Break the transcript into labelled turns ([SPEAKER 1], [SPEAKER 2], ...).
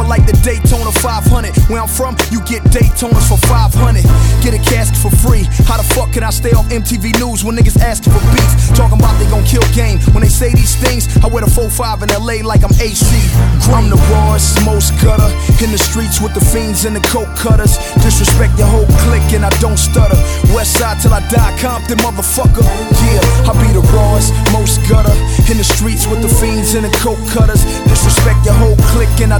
[SPEAKER 1] like the Daytona 500. Where I'm from, you get Daytonas for 500. Get a casket for free. How the fuck can I stay off MTV News when niggas asking for beef? Talking about they gon' kill game. When they say these things, I wear the 4-5 in LA like I'm AC. I'm the rawest, most gutter. In the streets with the fiends and the coke cutters. Disrespect your whole clique and I don't stutter. West side till I die, Compton, motherfucker. Yeah, I be the rawest, most gutter. In the streets with the fiends and the coke cutters. Disrespect your whole clique and I